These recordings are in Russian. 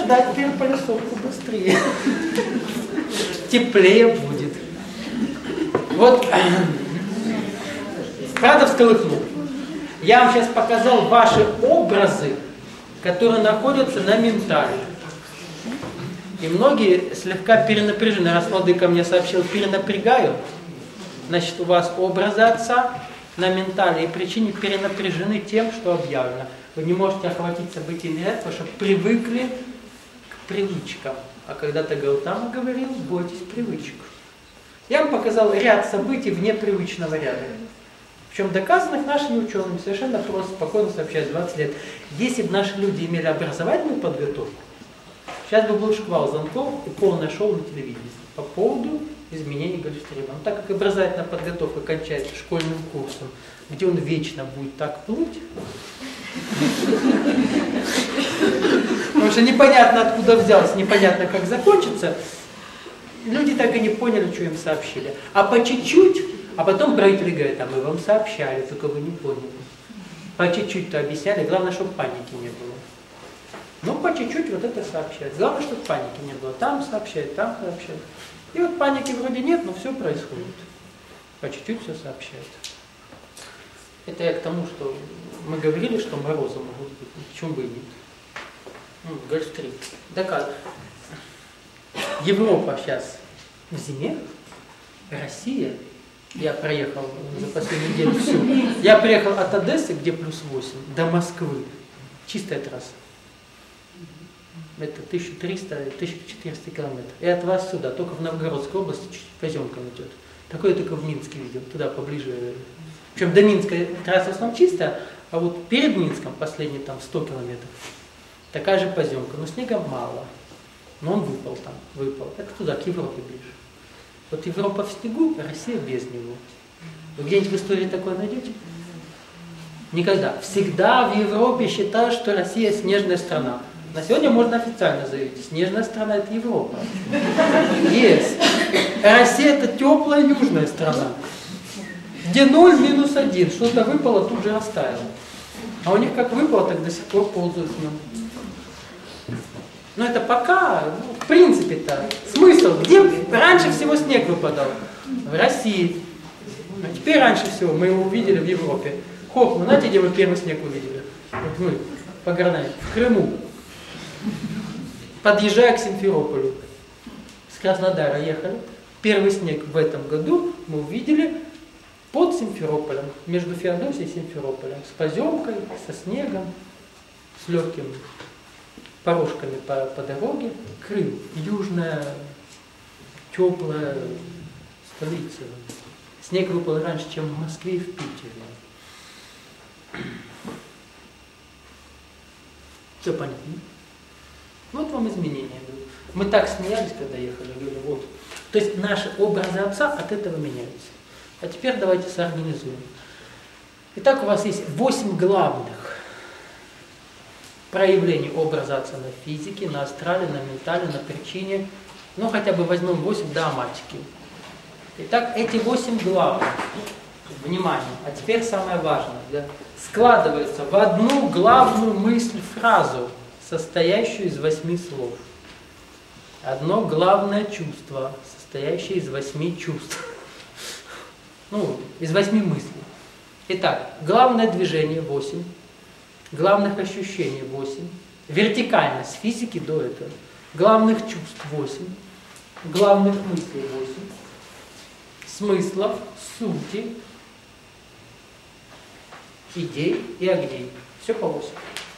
ждать переполисовку быстрее. Теплее будет. Вот, правда всколыхнул. Я вам сейчас показал ваши образы, которые находятся на ментале. И многие слегка перенапряжены. Раз владыка мне сообщил, перенапрягаю, значит, у вас образы отца на ментале и причине перенапряжены тем, что объявлено. Вы не можете охватить события мира, потому что привыкли к привычкам. А когда-то Гаутама говорил, бойтесь привычек. Я вам показал ряд событий вне привычного ряда. Причем доказанных нашими учеными совершенно просто, спокойно сообщают 20 лет. Если бы наши люди имели образовательную подготовку, сейчас бы был шквал звонков и полное шоу на телевидении по поводу изменений гольфстрима. Но так как образовательная подготовка кончается школьным курсом, где он вечно будет так плыть, потому что непонятно откуда взялся, непонятно как закончится, люди так и не поняли, что им сообщили. А по чуть-чуть, а потом правители говорят, а мы вам сообщали, только вы не поняли. По чуть-чуть-то объясняли, главное, чтобы паники не было. Ну, по чуть-чуть вот это сообщают. Главное, чтобы паники не было. Там сообщают, там сообщают. И вот паники вроде нет, но все происходит. По чуть-чуть все сообщают. Это я к тому, что мы говорили, что морозы могут быть. Почему бы и нет? Гольфстрим. Доказано. Европа сейчас в зиме, Россия, я проехал за последнюю неделю всю, я приехал от Одессы, где плюс 8, до Москвы. Чистая трасса. Это 1300-1400 километров. И от вас сюда, только в Новгородской области чуть-чуть поземком идет. Такое я только в Минске видел, туда поближе. Причем до Минска трасса в основном чистая, а вот перед Минском последние там 100 километров. Такая же поземка, но снега мало. Но он выпал там, выпал. Так туда, к Европе ближе. Вот Европа в снегу, Россия без него. Вы где-нибудь в истории такое найдете? Никогда. Всегда в Европе считают, что Россия снежная страна. На сегодня можно официально заявить, снежная страна это Европа. Есть. Россия это теплая южная страна. Где 0, -1. Что-то выпало, тут же растаяло. А у них как выпало, так до сих пор ползают с ним. Но это пока, в принципе-то, смысл. Где раньше всего снег выпадал? В России. А теперь раньше всего мы его увидели в Европе. Хоп, ну знаете, где мы первый снег увидели? Вот мы, по Гранате, в Крыму. Подъезжая к Симферополю. С Краснодара ехали. Первый снег в этом году мы увидели под Симферополем, между Феодосией и Симферополем. С поземкой, со снегом, с легким порожками по дороге. Крым, южная, теплая столица. Снег выпал раньше, чем в Москве и в Питере. Все понятно? Вот вам изменения. Мы так смеялись, когда ехали, говорили, вот. То есть наши образы отца от этого меняются. А теперь давайте соорганизуем. Итак, у вас есть 8 главных проявлений образа отца на физике, на астрале, на ментале, на причине. Ну, хотя бы возьмем 8 догматики. Итак, эти 8 главных, внимание, а теперь самое важное, да, складываются в одну главную мысль, фразу, состоящую из 8 слов. Одно главное чувство, состоящее из 8 чувств. Ну, из 8 мыслей. Итак, главное движение 8, главных ощущений 8, вертикально с физики до этого, главных чувств 8, главных мыслей 8, смыслов, сути, идей и огней. Все по 8.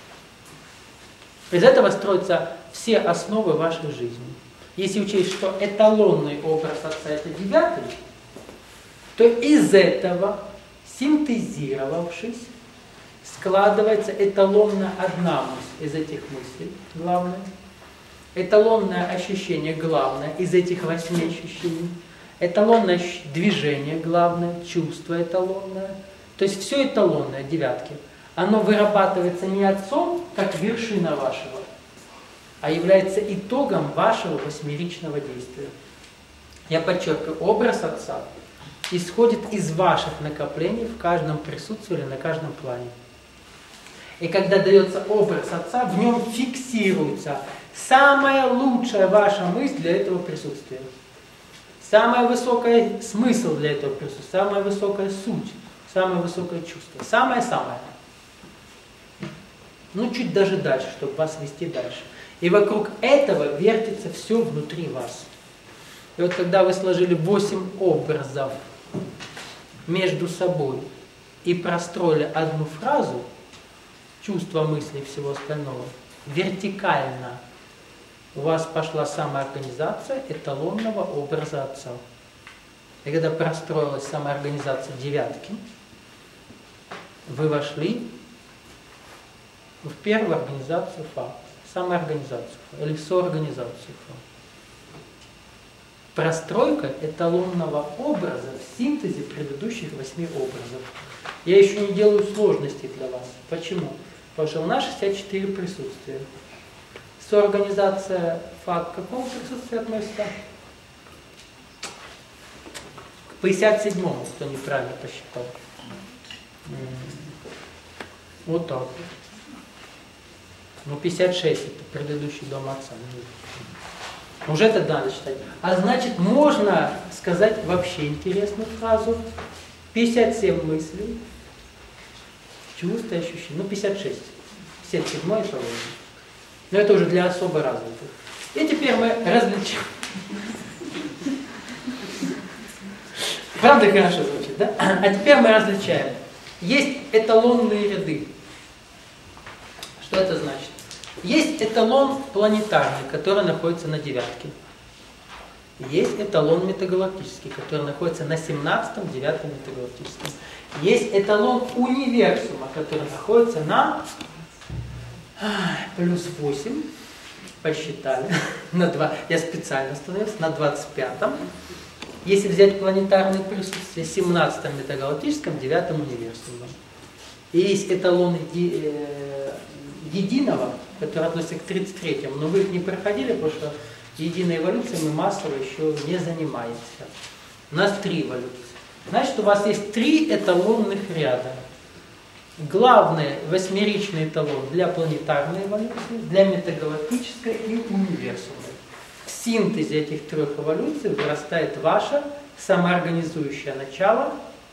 Из этого строятся все основы вашей жизни. Если учесть, что эталонный образ отца это 9, то из этого, синтезировавшись, складывается эталонная одна мысль из этих мыслей, главное, эталонное ощущение главное из этих 8 ощущений, эталонное движение главное, чувство эталонное, то есть все эталонное, 9, оно вырабатывается не отцом, как вершина вашего, а является итогом вашего 8-ричного действия. Я подчеркиваю, образ отца исходит из ваших накоплений в каждом присутствии или на каждом плане. И когда дается образ отца, в нем фиксируется самая лучшая ваша мысль для этого присутствия. Самый высокий смысл для этого присутствия. Самая высокая суть. Самое высокое чувство. Самое-самое. Ну, чуть даже дальше, чтобы вас вести дальше. И вокруг этого вертится все внутри вас. И вот когда вы сложили 8 образов между собой и простроили одну фразу, чувства, мысли и всего остального, вертикально у вас пошла самоорганизация эталонного образа Отца. И когда простроилась самоорганизация девятки, вы вошли в первую организацию Фа, самоорганизацию Фа, или соорганизацию Фа. Простройка эталонного образа в синтезе предыдущих 8 образов. Я еще не делаю сложностей для вас. Почему? Потому что у нас 64 присутствия. Соорганизация Фа к какому присутствию относится? К 57-му, кто неправильно посчитал. Вот так. Ну, 56 это предыдущий дом Отца. Уже это надо считать. А значит, можно сказать вообще интересную фразу. 57 мыслей, чувств и ощущений. Ну, 56. 57 это ложно. Но это уже для особо развитых. И теперь мы различаем. Правда хорошо звучит, да? А теперь мы различаем. Есть эталонные ряды. Что это значит? Есть эталон планетарный, который находится на девятке. Есть эталон метагалактический, который находится на 17-м, 9-м метагалактическом. Есть эталон универсума, который находится на плюс 8, посчитали, на 2, я специально остановился, на 25-м. Если взять планетарное присутствие, 17-м метагалактическом, 9-м универсумом. И есть эталоны единого, который относится к 33-му, но вы их не проходили, потому что единой эволюцией мы массово еще не занимаемся. У нас 3 эволюции. Значит, у вас есть 3 эталонных ряда. Главный восьмеричный эталон для планетарной эволюции, для метагалактической и универсумной. В синтезе этих 3 эволюций вырастает ваше самоорганизующее начало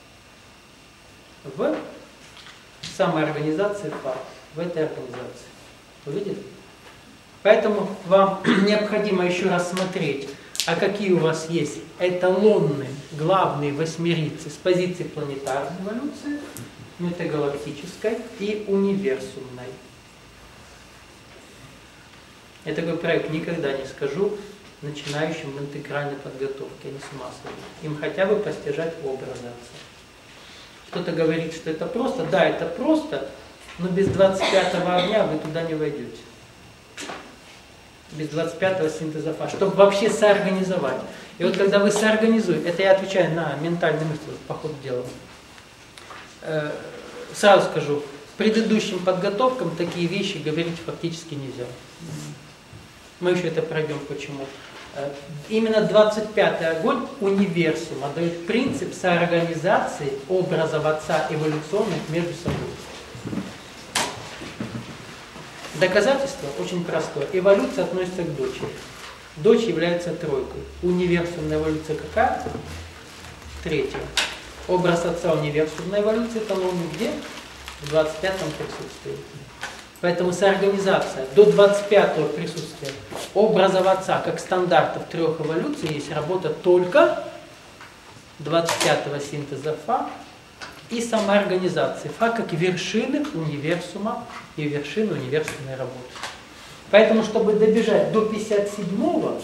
в самоорганизации Фа, в этой организации. Вы видите? Поэтому вам необходимо еще раз смотреть, а какие у вас есть эталонные, главные восьмерицы с позиции планетарной эволюции, метагалактической и универсумной. Я такой проект никогда не скажу начинающим в интегральной подготовке, они с ума сойдут. Им хотя бы постижать образы Отца. Кто-то говорит, что это просто. Да, это просто, но без 25-го огня вы туда не войдете. Без 25-го синтеза Фа, чтобы вообще соорганизовать. И вот когда вы соорганизуете, это я отвечаю на ментальные мысли по ходу дела. Сразу скажу, предыдущим подготовкам такие вещи говорить фактически нельзя. Мы еще это пройдем, почему. Именно 25-й огонь универсума дает принцип соорганизации образов Отца эволюционных между собой. Доказательство очень простое. Эволюция относится к дочери. Дочь является тройкой. Универсумная эволюция какая? 3-я. Образ Отца универсумной эволюции эталонный где? В 25-м присутствии. Поэтому соорганизация до 25-го присутствия образов Отца как стандартов 3 эволюций есть работа только 25-го синтеза Фа и самоорганизации Фа как вершины универсума и вершины универсумной работы. Поэтому, чтобы добежать до 57-го,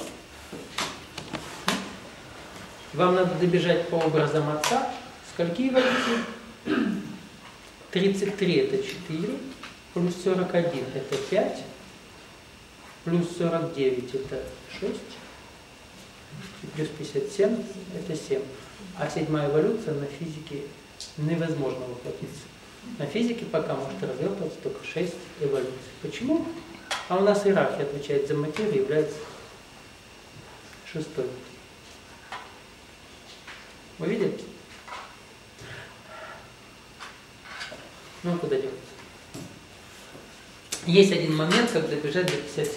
вам надо добежать по образам Отца. Скольки эволюций? 33 это 4, плюс 41 это 5, плюс 49 это 6, плюс 57 это 7. А 7-я эволюция на физике невозможно воплотиться. На физике пока может развертываться только 6 эволюций. Почему? А у нас иерархия отвечает за материю, является 6-й. Вы видите? Ну, куда делать? Есть один момент, как добежать до 57.